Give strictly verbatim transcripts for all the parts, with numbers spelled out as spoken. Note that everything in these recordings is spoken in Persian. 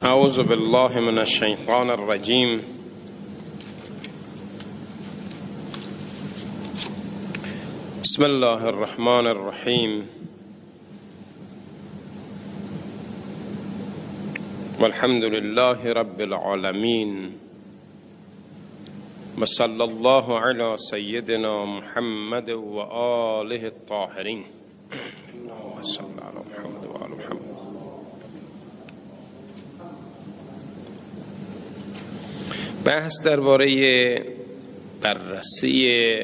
اعوذ بالله من الشیطان الرجیم. بسم الله الرحمن الرحیم. والحمد لله رب العالمین و صلی الله علی سیدنا محمد و آله الطاهرین. اللهم صل علی محمد و آل محمد. بحث درباره بررسی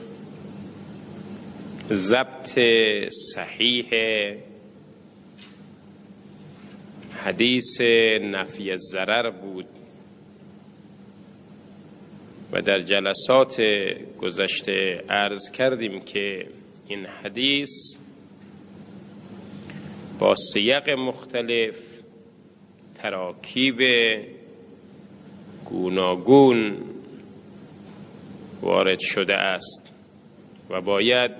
ضبط صحیح حدیث نفی ضرر بود و در جلسات گذشته عرض کردیم که این حدیث با سیاق مختلف، تراکیب گوناگون وارد شده است و باید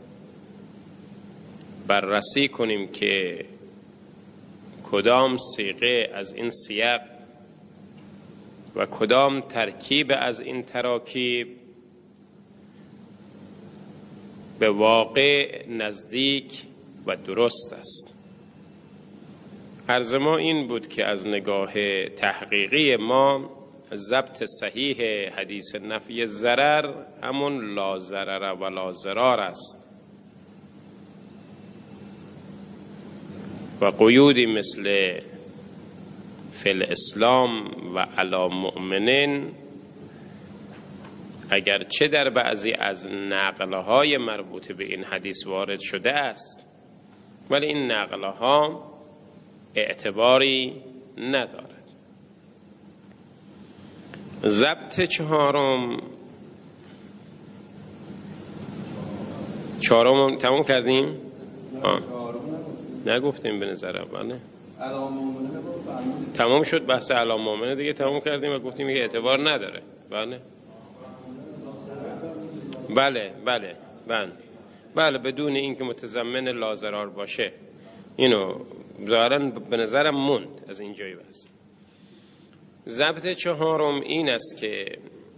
بررسی کنیم که کدام صیغه از این سیاق و کدام ترکیب از این تراکیب به واقع نزدیک و درست است. عرض ما این بود که از نگاه تحقیقی ما ضبط صحیح حدیث نفی ضرر همون لا ضرر و لا ضرار است و قیودی مثل فی الاسلام و علی مؤمنین اگرچه در بعضی از نقلهای مربوط به این حدیث وارد شده است، ولی این نقلها اعتباری ندارد. ضبط چهارم چهارم تموم کردیم؟ آه. نگفتیم به نظر بله تمام شد. بحث علی مؤمنه دیگه تمام کردیم و گفتیم که اعتبار نداره. بله بله بله بله بله بدون اینکه متضمن لا ضرار باشه. اینو ظاهراً به نظرم موند از اینجای بحث. ضبط چهارم این است که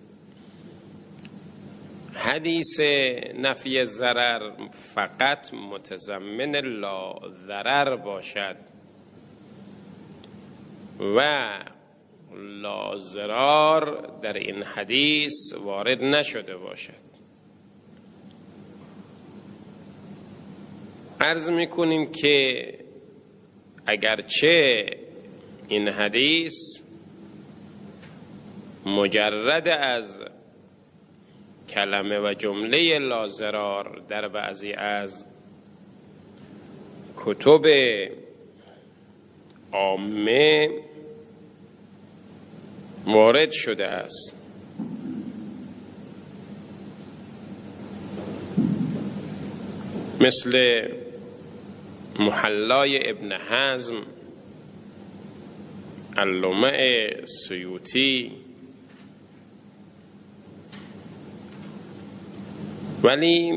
حدیث نفی ضرر فقط متضمن لا ضرر باشد و لا ضرار در این حدیث وارد نشده باشد. عرض میکنیم که اگرچه این حدیث مجرد از کلمه و جمله لا ضرار در بعضی از کتب عامه وارد شده است، مثل محلای ابن حزم، علامه سیوطی، ولی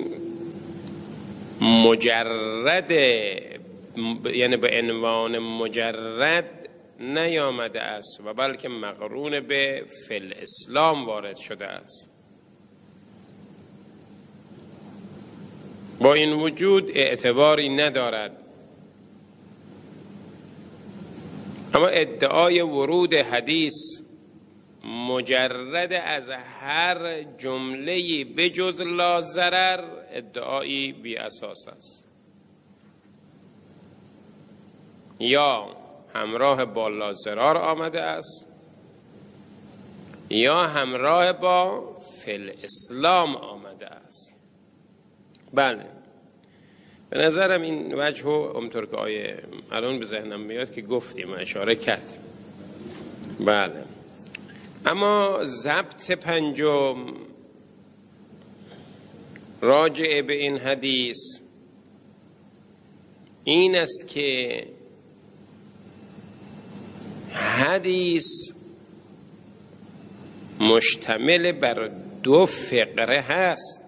مجرد یعنی به عنوان مجرد نیامده است و بلکه مقرون به فی الاسلام وارد شده است. با این وجود اعتباری ندارد، اما ادعای ورود حدیث مجرد از هر جمله‌ای بجز لا ضرر ادعایی بی اساس است. یا همراه با لا ضرار آمده است یا همراه با فی الاسلام آمده است. بله به نظرم این وجه همطور که آیه الان به ذهنم میاد که گفتیم اشاره کردیم. بله اما ضبط پنجم راجع به این حدیث این است که حدیث مشتمل بر دو فقره هست.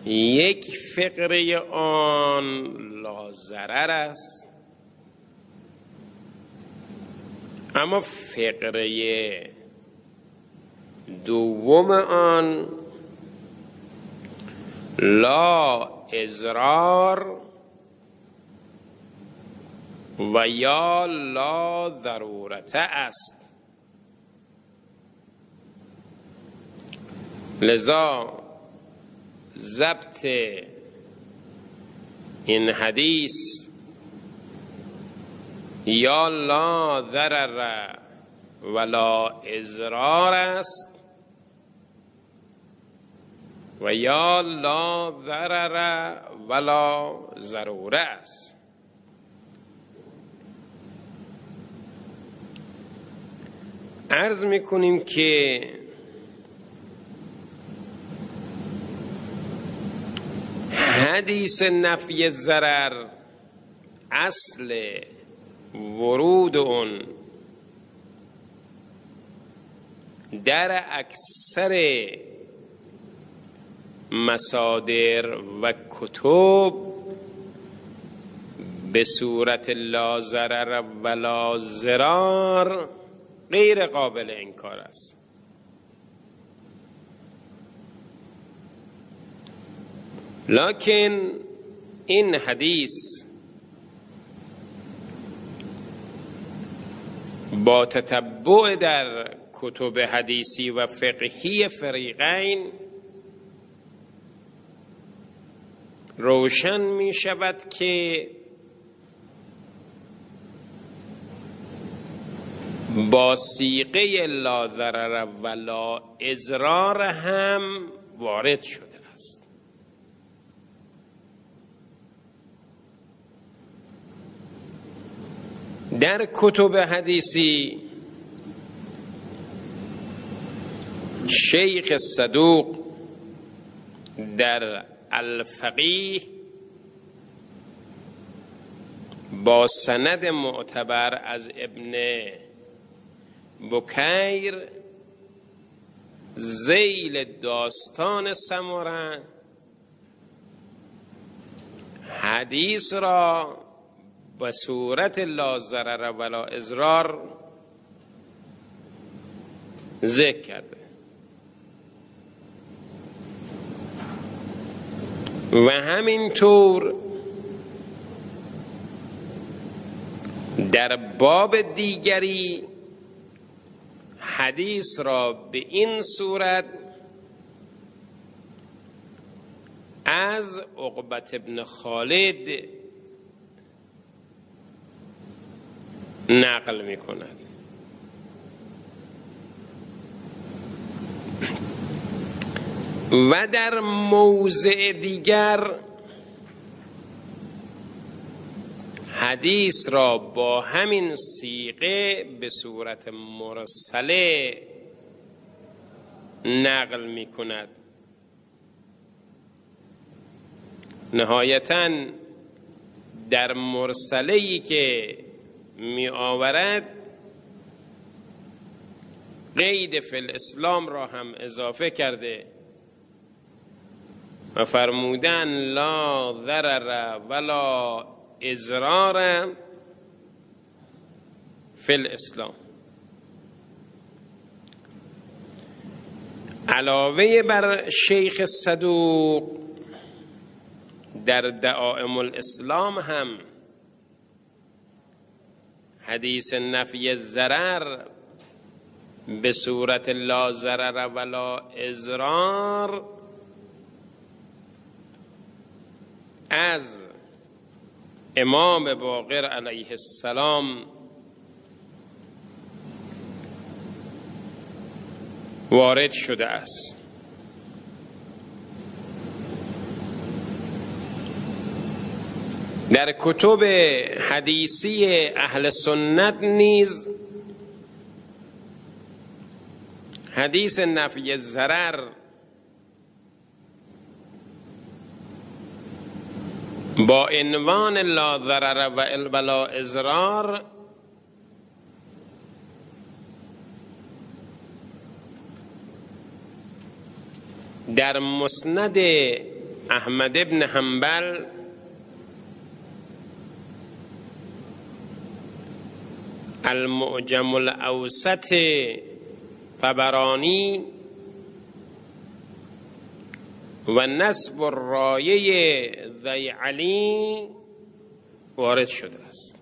یک فقره آن لا ضرر است اما فقره دوم آن لا اضرار و یا لا ضرورت است. لذا ضبط این حدیث یا لا ضرر ولا اضرار است و یا لا ضرر ولا ضروره است. عرض میکنیم که حدیث نفی ضرر اصل ورود اون در اکثر مصادر و کتب به صورت لا ضرر ولا ضرار غیر قابل انکار است. لکن این حدیث با تتبع در کتب حدیثی و فقهی فریقین روشن می شود که با صیغه لا ضرر ولا اضرار هم وارد شده است. در کتب حدیثی شیخ صدوق در الفقیه با سند معتبر از ابن بکیر ذیل داستان سمره حدیث را به صورت لا ضرر ولا اضرار ذکر کرده و همینطور در باب دیگری حدیث را به این صورت از عقبة ابن خالد نقل می کند. و در موضع دیگر حدیث را با همین صیغه به صورت مرسله نقل می کند. نهایتاً در مرسله‌ای که می آورد قید فی الاسلام را هم اضافه کرده و فرمودن لا ضرر ولا اضرار فی الاسلام. علاوه بر شیخ صدوق در دعائم الاسلام هم حدیث نفی ضرر به صورت لا ضرر ولا اضرار از امام باقر علیه السلام وارد شده است. در کتب حدیثی اهل سنت نیز حدیث نفی ضرر با عنوان لا ضرر ولا اضرار در مسند احمد بن حنبل المعجم الاوسط طبرانی و نسب الرایه ذی علی وارد شده است.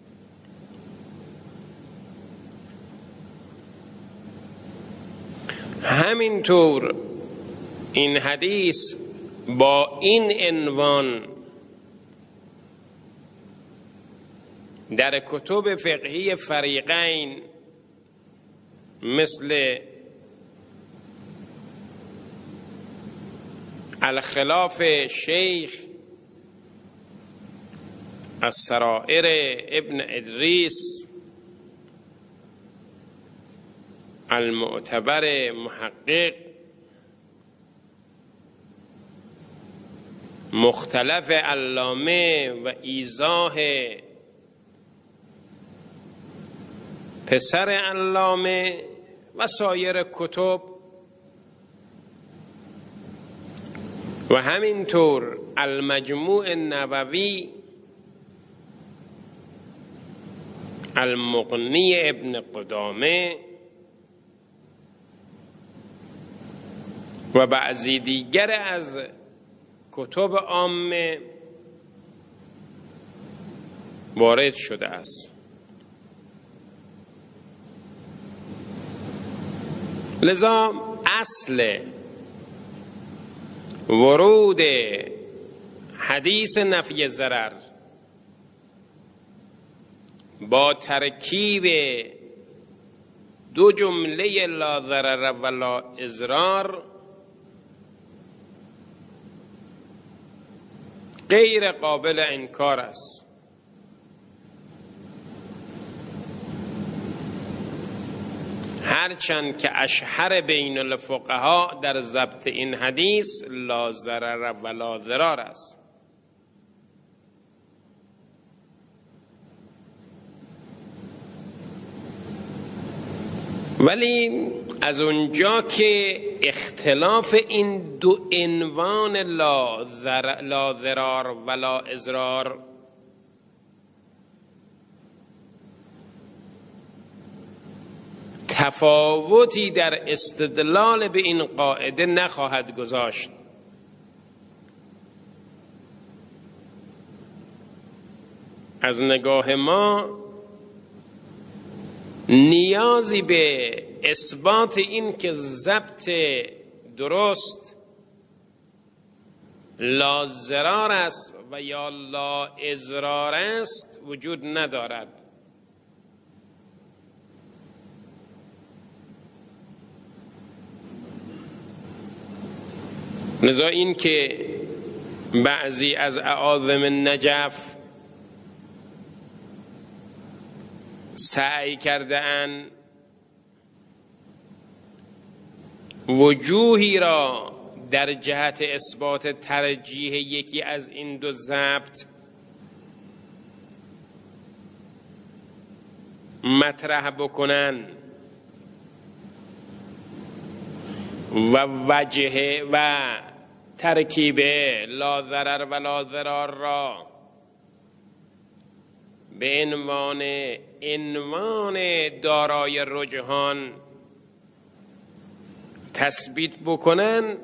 همینطور این حدیث با این عنوان در کتب فقهی فریقین مثل الخلاف شیخ السرائر ابن ادریس المعتبر محقق مختلف علامه و ایضاح پسر علامه و سایر کتب و همینطور المجموع النووی المغنی ابن قدامه و بعضی دیگر از کتب عامه وارد شده است. لذا اصل ورود حدیث نفی ضرر با ترکیب دو جمله لا ضرر و لا اضرار غیر قابل انکار است. هرچند که اشهر بین الفقها در ضبط این حدیث لا ضرر و لا ضرار است. ولی از اونجا که اختلاف این دو عنوان لا ضرار و لا اضرار تفاوتی در استدلال به این قاعده نخواهد گذاشت، از نگاه ما نیازی به اثبات این که ضبط درست لا ضرار است و یا لا اضرار است وجود ندارد. لذا این که بعضی از اعاظم نجف سعی کرده اند وجوهی را در جهت اثبات ترجیح یکی از این دو ضبط مطرح بکنن و وجه و ترکیب لا ضرر و لا ضرار را به عنوان عنوان دارای رجحان تثبیت بکنن،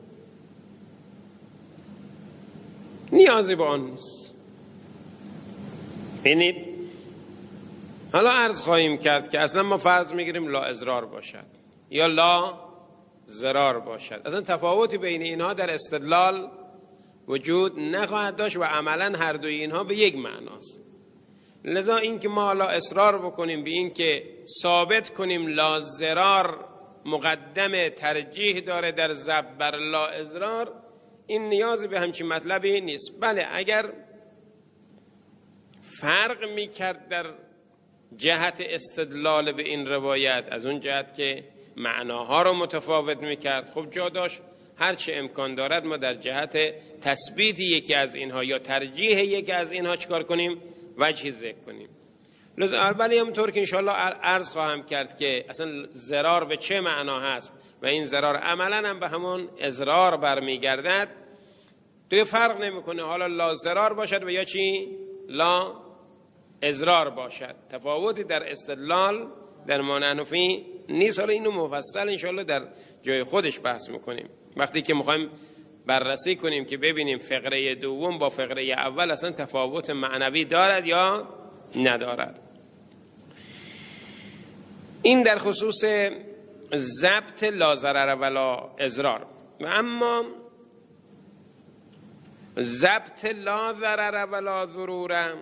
نیازی به آن نیست. ببینید حالا عرض خواهیم کرد که اصلا ما فرض میگیریم لا اضرار باشد یا لا ضرار باشد، اصلا تفاوتی بین اینها در استدلال وجود نخواهد داشت و عملا هر دوی اینها به یک معناست. لذا این که ما لا اصرار بکنیم به این که ثابت کنیم لا ضرار مقدم ترجیح داره در ضبط بر لا اضرار، این نیازی به همچین مطلبی نیست. بله اگر فرق میکرد در جهت استدلال به این روایت از اون جهت که معناها رو متفاوت میکرد، خب جا داشت هرچه امکان دارد ما در جهت تثبیت یکی از اینها یا ترجیح یکی از اینها چکار کنیم؟ وجهی ذکر کنیم. لذا ولی همونطور که انشاءالله عرض خواهم کرد که اصلا ضرار به چه معنا هست و این ضرار عملا هم به همون اضرار برمیگردد، توی فرق نمیکنه حالا لا ضرار باشد و یا چی؟ لا اضرار باشد. تفاوتی در استدلال در ما نحنفی نیست. حالا اینو مفصل انشاءالله در جای خودش بحث میکنیم وقتی که میخوایم بررسی کنیم که ببینیم فقره دوم با فقره اول اصلا تفاوت معنوی دارد یا ندارد. این در خصوص ضبط لا ضرر ولا اضرار. و اما ضبط لا ضرر ولا ضرور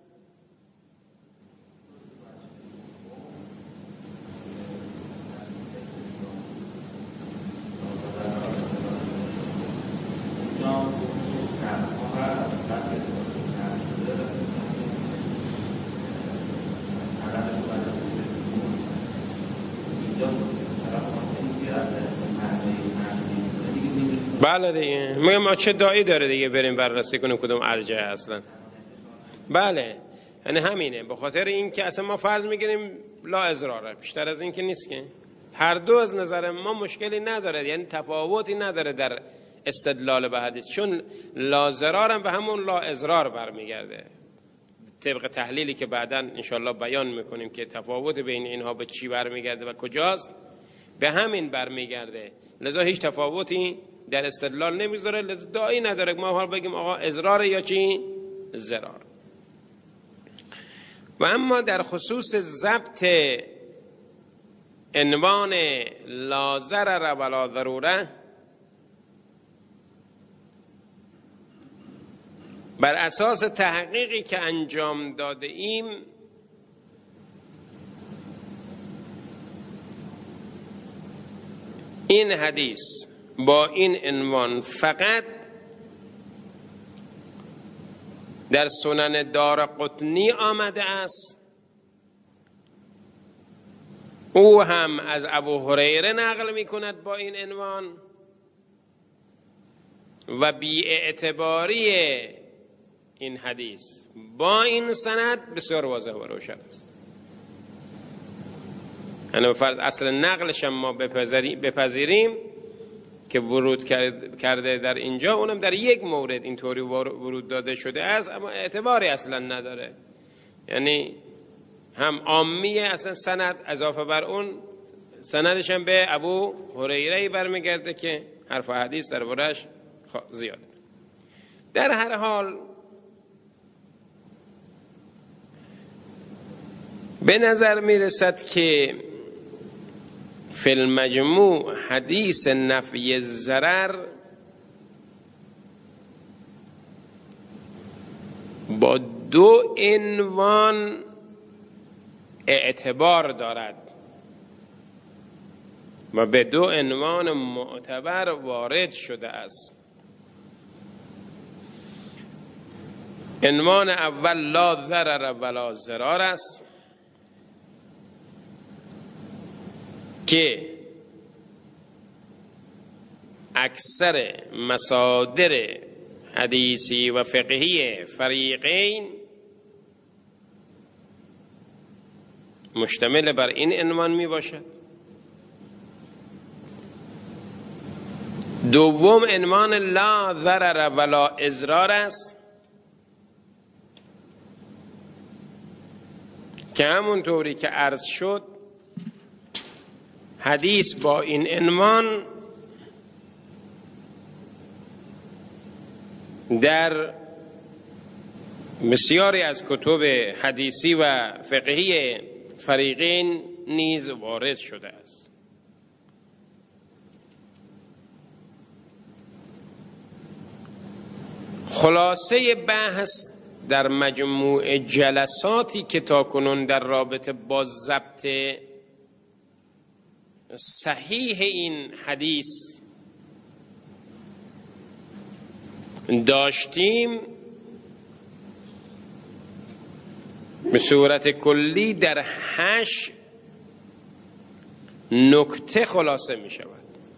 بله دیگه ما چه دایی داره دیگه بریم بررسی کنیم کدوم ارجح اصلا. بله یعنی همینه، به خاطر این که اصلا ما فرض میگیریم لا اضراره، بیشتر از این که نیست که هر دو از نظر ما مشکلی نداره، یعنی تفاوتی نداره در استدلال به حدیث، چون لا ضرار هم به همون لا اضرار برمیگرده طبق تحلیلی که بعداً انشالله بیان میکنیم که تفاوت بین اینها به چی برمیگرده و کجاست، به همین برمیگرده. لذا هیچ تفاوتی در استدلال نمیذاره، لذا داعی نداره ما حال بگیم آقا اضرار یا چی ضرار. و اما در خصوص ضبط عنوان لا ضرر ولا ضروره، بر اساس تحقیقی که انجام داده ایم این حدیث با این عنوان فقط در سنن دارقطنی آمده است، او هم از ابو هریره نقل می کند با این عنوان و بی اعتباری این حدیث با این سند بسیار واضح و روشن است. یعنی فرض اصل نقلش ما بپذیریم که ورود کرده در اینجا، اونم در یک مورد اینطوری ورود داده شده است، اما اعتباری اصلا نداره، یعنی هم عامیه اصلا سند، اضافه بر اون سندش هم به ابو هریره برمیگرده که حرف حدیث در برش زیاده. در هر حال به نظر میرسد که فی المجموع حدیث نفی ضرر با دو عنوان اعتبار دارد و به دو عنوان معتبر وارد شده است. عنوان اول لا ضرر ولا ضرار است که اکثر مصادر حدیثی و فقهی فریقین مشتمل بر این عنوان می باشد. دوم عنوان لا ضرر ولا اضرار است که همون طوری که عرض شد حدیث با این عنوان در بسیاری از کتب حدیثی و فقهی فریقین نیز وارد شده است. خلاصه بحث در مجموع جلساتی که تاکنون در رابطه با ضبط صحیح این حدیث داشتیم به صورت کلی در هشت نکته خلاصه می شود.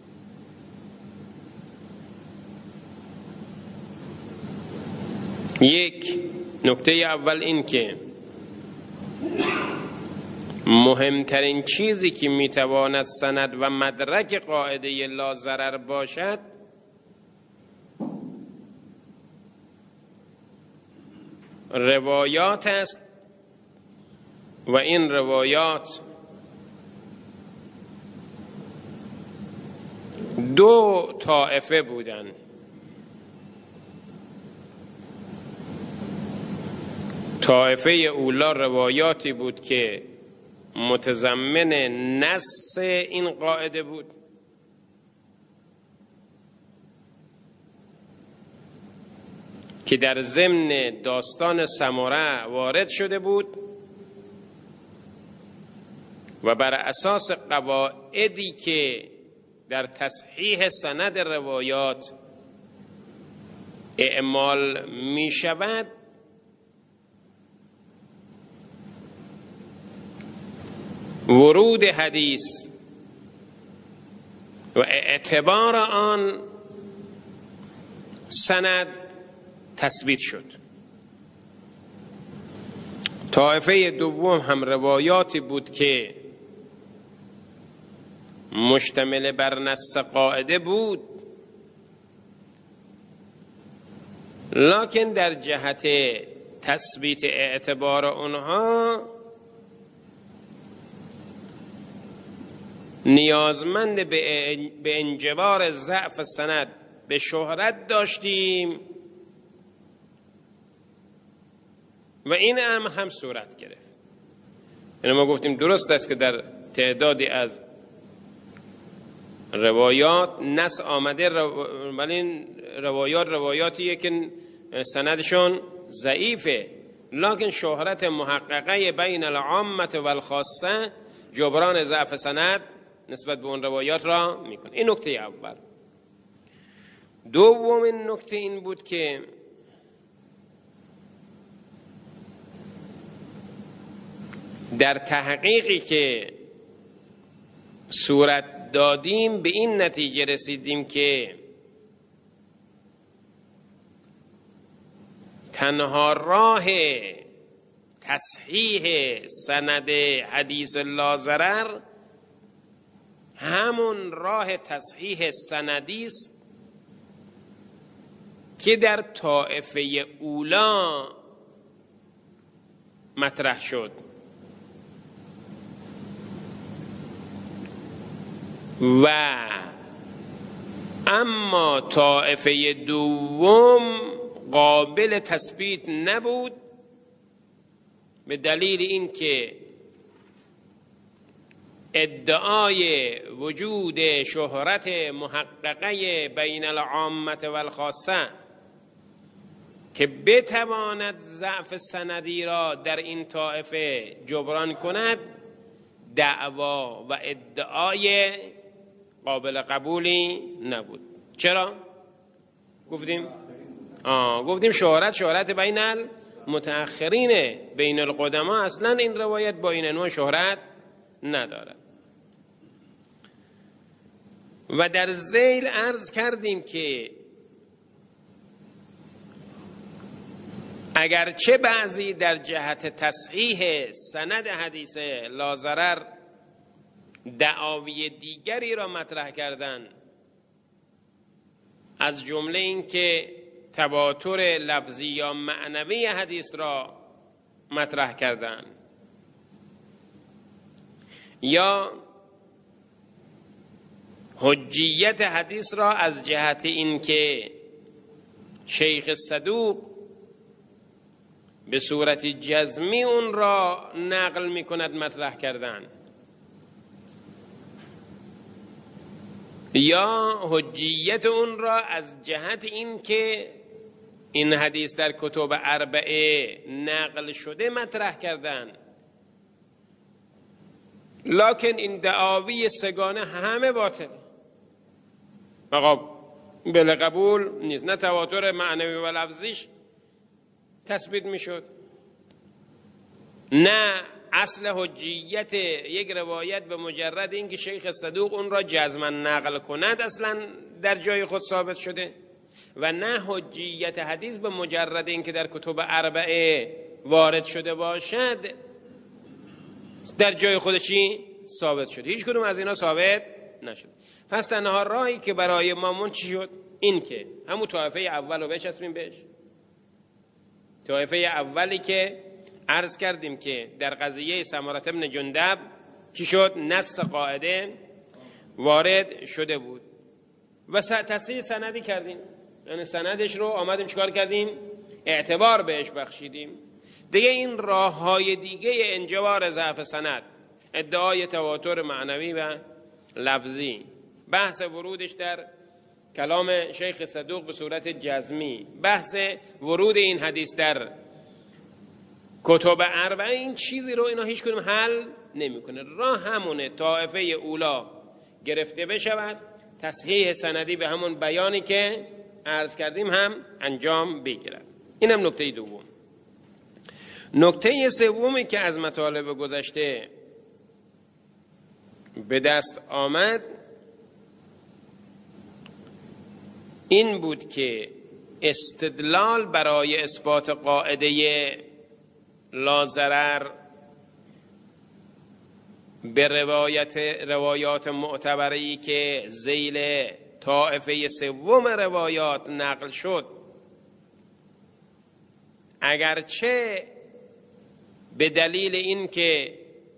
یک، نکته اول این که مهمترین چیزی که میتواند سند و مدرک قاعده لا ضرر باشد روایات است و این روایات دو طائفه بودن. طائفه اولا روایاتی بود که متضمن نص این قاعده بود که در ضمن داستان سمره وارد شده بود و بر اساس قواعدی که در تصحیح سند روایات اعمال می شود ورود حدیث و اعتبار آن سند تثبیت شد. طائفه دوم هم روایاتی بود که مشتمل بر نص قاعده بود، لکن در جهت تثبیت اعتبار اونها نیازمند به انجبار ضعف سند به شهرت داشتیم و این امر هم صورت گرفت. یعنی ما گفتیم درست است که در تعدادی از روایات نص آمده، ولی این روایات روایاتیه که سندشون ضعیفه، لکن شهرت محققه بین العامه و الخاصه جبران ضعف سند نسبت به اون روایات را میکنه. این نکته اول. دومین نکته این بود که در تحقیقی که صورت دادیم به این نتیجه رسیدیم که تنها راه تصحیح سند حدیث لاضرر همون راه تصحیح سندی است که در طائفه اولا مطرح شد و اما طائفه دوم قابل تثبیت نبود به دلیل اینکه ادعای وجود شهرت محققه بین العامه و الخاصه که بتواند ضعف سندی را در این طائفه جبران کند دعوا و ادعای قابل قبولی نبود. چرا؟ گفتیم آه گفتیم شهرت شهرت بین المتأخرین، بین القدما اصلا این روایت با این عنوان شهرت ندارد. و در ذیل عرض کردیم که اگرچه بعضی در جهت تصحیح سند حدیث لاضرر دعاوی دیگری را مطرح کردند، از جمله این که تواتر لفظی یا معنوی حدیث را مطرح کردند یا حجیت حدیث را از جهت این که شیخ صدوق به صورت جزمی اون را نقل می کند مطرح کردن، یا حجیت اون را از جهت این که این حدیث در کتب اربعه نقل شده مطرح کردن. لکن این دعاوی سگانه همه باطل، آقا بل قبول نیست، نه تواتر معنوی و لفظیش تثبیت میشد، نه اصل حجیت یک روایت به مجرد اینکه شیخ صدوق اون را جزما نقل کند اصلا در جای خود ثابت شده، و نه حجیت حدیث به مجرد اینکه در کتب اربعه وارد شده باشد در جای خودشی ثابت شده. هیچ کدوم از اینا ثابت نشد. پس تنها راهی که برای مامون چی شد؟ این که همون طائفه اول رو بچسبیم بهش، طائفه اولی که عرض کردیم که در قضیه سمرة بن جندب چی شد؟ نص قاعده وارد شده بود و تصحیح سندی کردیم، یعنی سندش رو آمدیم چیکار کردیم؟ اعتبار بهش بخشیدیم. دیگه این راه های دیگه انجبار ضعف سند، ادعای تواتر معنوی و لفظی، بحث ورودش در کلام شیخ صدوق به صورت جزمی، بحث ورود این حدیث در کتب اربعه، این چیزی رو اینا هیچ کدوم حل نمیکنه. راه همونه طائفه اولا گرفته بشود، تصحیح سندی به همون بیانی که عرض کردیم هم انجام بگیرد. اینم نکته دوم. نکته سومی که از مطالب گذشته به دست آمد این بود که استدلال برای اثبات قاعده لا ضرر به روایت روایات معتبری که ذیل طائفه سوم روایات نقل شد، اگرچه به دلیل این که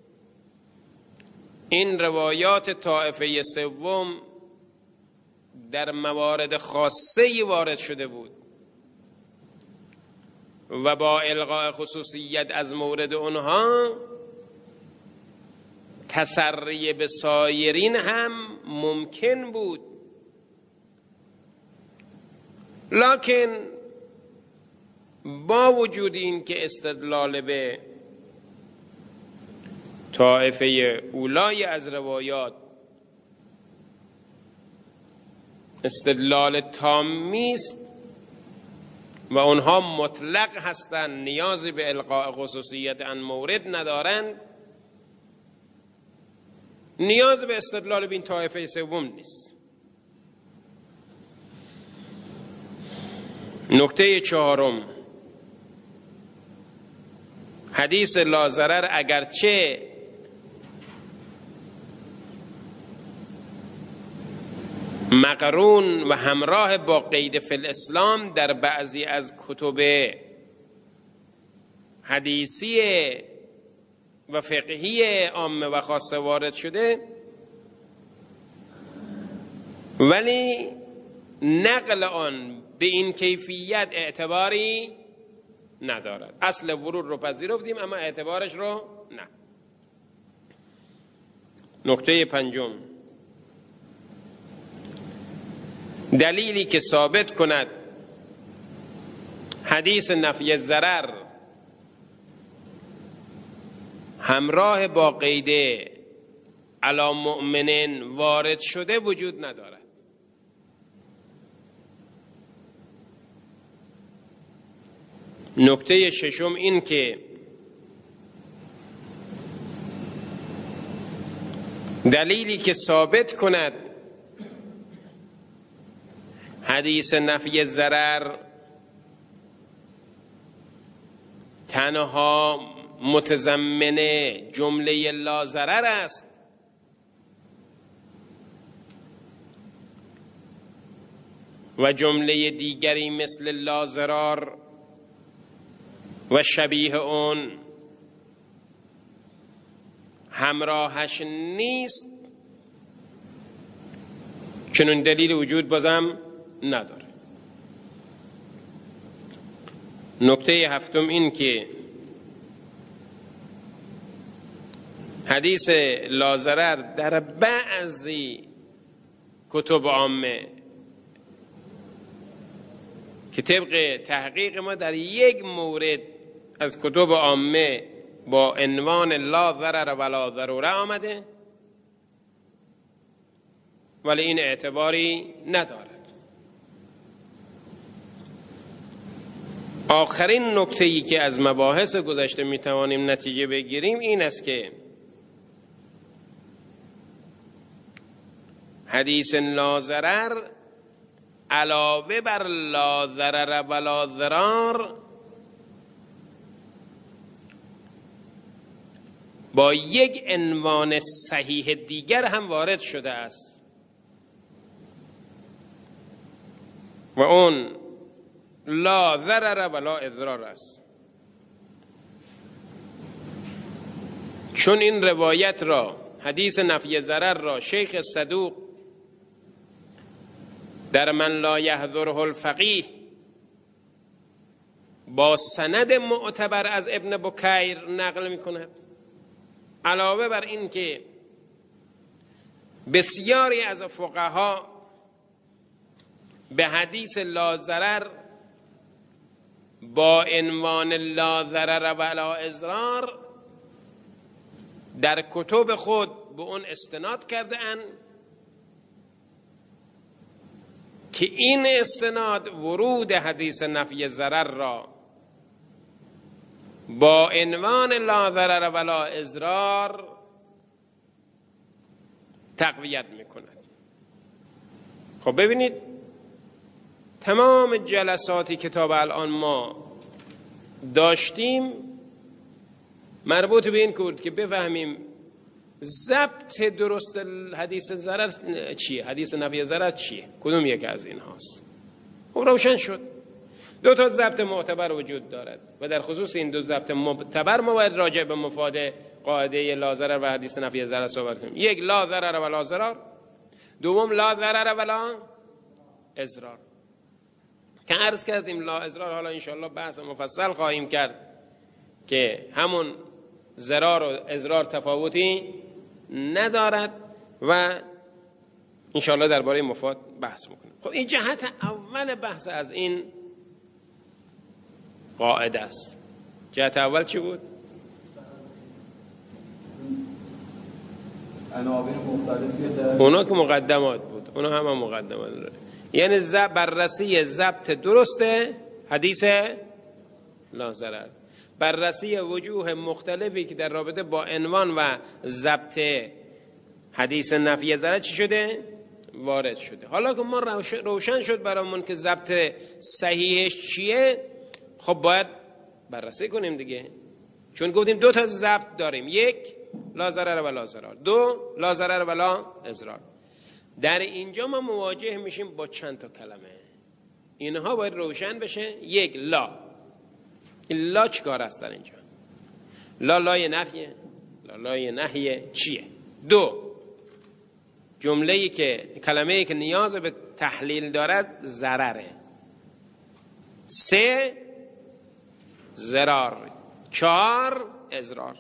این روایات طائفه سوم در موارد خاصه‌ای وارد شده بود و با الغاء خصوصیت از مورد اونها تسری به سایرین هم ممکن بود، لکن با وجود این که استدلال به طائفه اولای از روایات استدلال تامی است و اونها مطلق هستند، نیازی به القاء خصوصیت عن مورد ندارند، نیاز به استدلال به این طایفه سوم نیست. نکته چهارم، حدیث لا ضرر اگرچه مقرون و همراه با قید فی الاسلام در بعضی از کتب حدیثی و فقهی عامه و خاصه وارد شده، ولی نقل آن به این کیفیت اعتباری ندارد. اصل ورود رو پذیرفتیم اما اعتبارش رو نه. نکته پنجم، دلیلی که ثابت کند حدیث نفی ضرر همراه با قید علی مؤمنین وارد شده وجود ندارد. نکته ششم این که دلیلی که ثابت کند حدیث نفی ضرر تنها متضمن جمله لا ضرر است، و جمله دیگری مثل لا ضرار و شبیه اون همراهش نیست، چنون دلیل وجود بازم نداره. نکته هفتم این که حدیث لا ضرر در بعضی کتب عامه که طبق تحقیق ما در یک مورد از کتب عامه با عنوان لا ضرر ولا ضرور آمده، ولی این اعتباری ندارد. آخرین نکته‌ای که از مباحث گذشته میتوانیم نتیجه بگیریم این است که حدیث لا ضرر علاوه بر لا ضرر ولا ضرار با یک عنوان صحیح دیگر هم وارد شده است و اون لا ضرر ولا اضرار است. چون این روایت را، حدیث نفی ضرر را، شیخ صدوق در من لا یحضره الفقیه با سند معتبر از ابن بکیر نقل می کند. علاوه بر این که بسیاری از فقها به حدیث لا ضرر با عنوان لا ضرر ولا اضرار در کتب خود به اون استناد کرده اند که این استناد ورود حدیث نفی ضرر را با عنوان لا ضرر ولا اضرار تقویت میکند. خب ببینید تمام جلساتی کتاب الان ما داشتیم مربوط به این بود که بفهمیم ضبط درست حدیث ضرر چیه، حدیث نفی ضرر چیه، کدوم یک از این هاست. خب روشن شد دو تا ضبط معتبر وجود دارد و در خصوص این دو ضبط معتبر ما باید راجع به مفاد قاعده لا ضرر و حدیث نفی ضرر صحبت کنیم. یک لا ضرر ولا ضرر، دوم لا ضرر ولا اضرار که عرض کردیم لا اضرار حالا انشاءالله بحث مفصل خواهیم کرد که همون ضرار و اضرار تفاوتی ندارد و انشاءالله درباره مفاد بحث میکنیم. خب این جهت اول بحث از این قاعده است. جهت اول چی بود؟ اونا که مقدمات بود، اونا همه مقدمات داره. یعنی بررسی ضبط درست حدیث لا ضرر، بررسی وجوه مختلفی که در رابطه با عنوان و ضبط حدیث نفی ضرر چی شده؟ وارد شده. حالا که ما روشن شد برامون که ضبط صحیحش چیه، خب باید بررسی کنیم دیگه، چون گفتیم دو تا ضبط داریم، یک لا ضرر و لا ضرر، دو لا ضرر و لا اضرار. در اینجا ما مواجه میشیم با چند تا کلمه، اینها باید روشن بشه. یک لا، این لا چیکار است در اینجا؟ لا لای نفیه، لا لای نهیه چیه؟ دو جمله‌ای که کلمه‌ای که نیاز به تحلیل دارد ضرره. سه ضرار، چهار اضرار.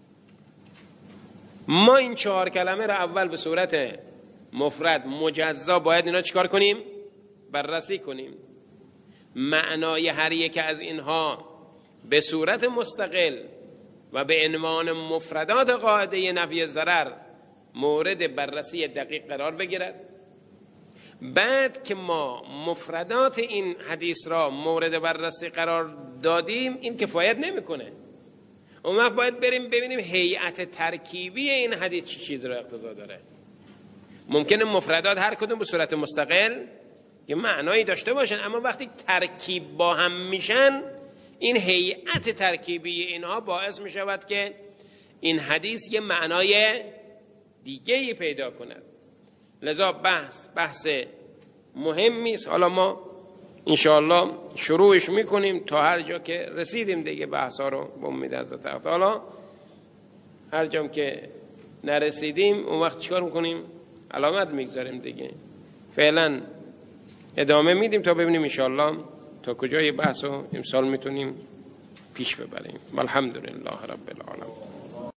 ما این چهار کلمه را اول به صورت مفرد مجزا باید اینا چیکار کنیم؟ بررسی کنیم. معنای هر یک از اینها به صورت مستقل و به عنوان مفردات قاعده نفی ضرر مورد بررسی دقیق قرار بگیرد. بعد که ما مفردات این حدیث را مورد بررسی قرار دادیم این کفایت نمیکنه. اون وقت باید بریم ببینیم هیئت ترکیبی این حدیث چی چیز را اقتضا داره. ممکنه مفردات هر کدوم به صورت مستقل یه معنایی داشته باشن، اما وقتی ترکیب با هم میشن این هیئت ترکیبی اینها باعث میشود که این حدیث یه معنای دیگه‌ای پیدا کند. لذا بحث بحث مهمی است. حالا ما انشاءالله شروعش میکنیم تا هر جا که رسیدیم دیگه بحثا رو به امید حضرت تعالی. هر جام که نرسیدیم اون وقت چیکار میکنیم؟ علامت میگذاریم دیگه. فعلا ادامه میدیم تا ببینیم انشاءالله تا کجای بحث رو امسال میتونیم پیش ببریم. الحمدلله رب العالمین.